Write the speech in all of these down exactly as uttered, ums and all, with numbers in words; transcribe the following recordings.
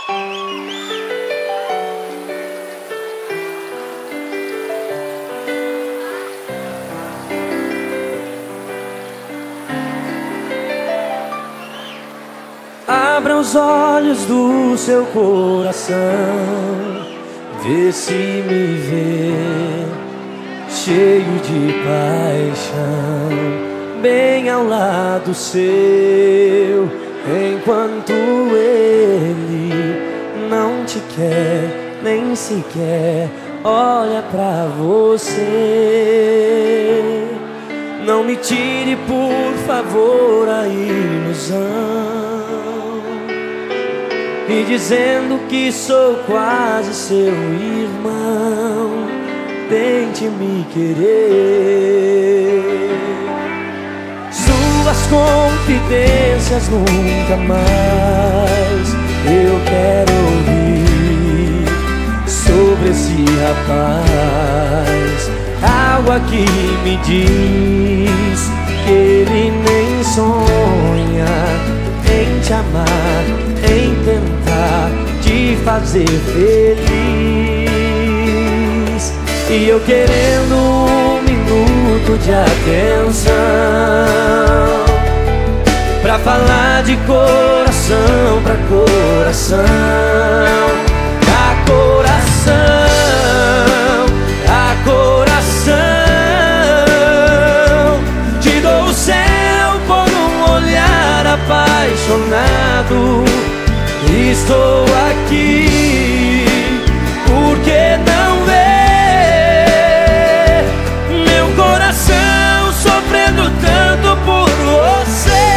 Abra os olhos do seu coração, vê se me vê cheio de paixão, bem ao lado seu, enquanto ele não te quer, nem sequer olha pra você. Não me tire, por favor, a ilusão, e dizendo que sou quase seu irmão, tente me querer. Suas confidências nunca mais eu quero ouvir sobre esse rapaz. Algo aqui me diz que ele nem sonha em te amar, em tentar te fazer feliz. E eu querendo um minuto de atenção pra falar de coração pra coração, a coração, a coração. Te dou o céu por um olhar apaixonado. Estou aqui, porque não ver meu coração sofrendo tanto por você.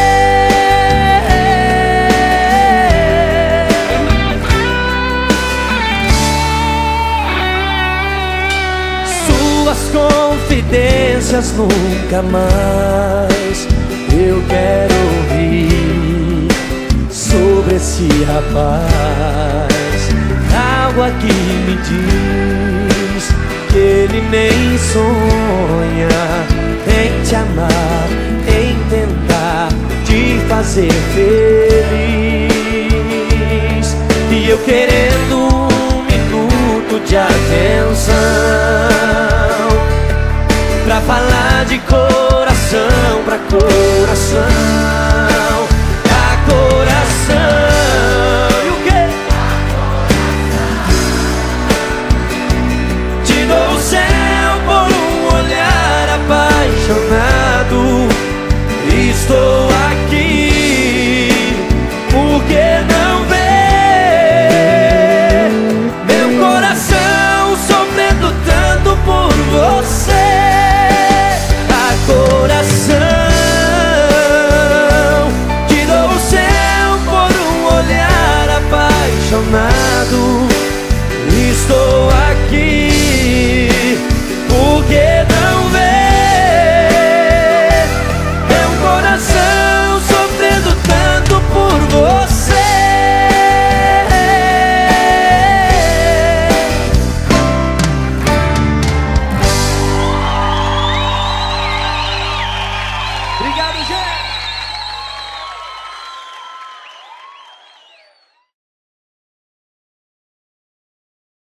Suas confidências nunca mais eu quero ouvir sobre esse rapaz. Algo aqui me diz que ele nem sonha em te amar, em tentar te fazer feliz. E eu querendo um minuto de atenção pra falar de coração pra coração,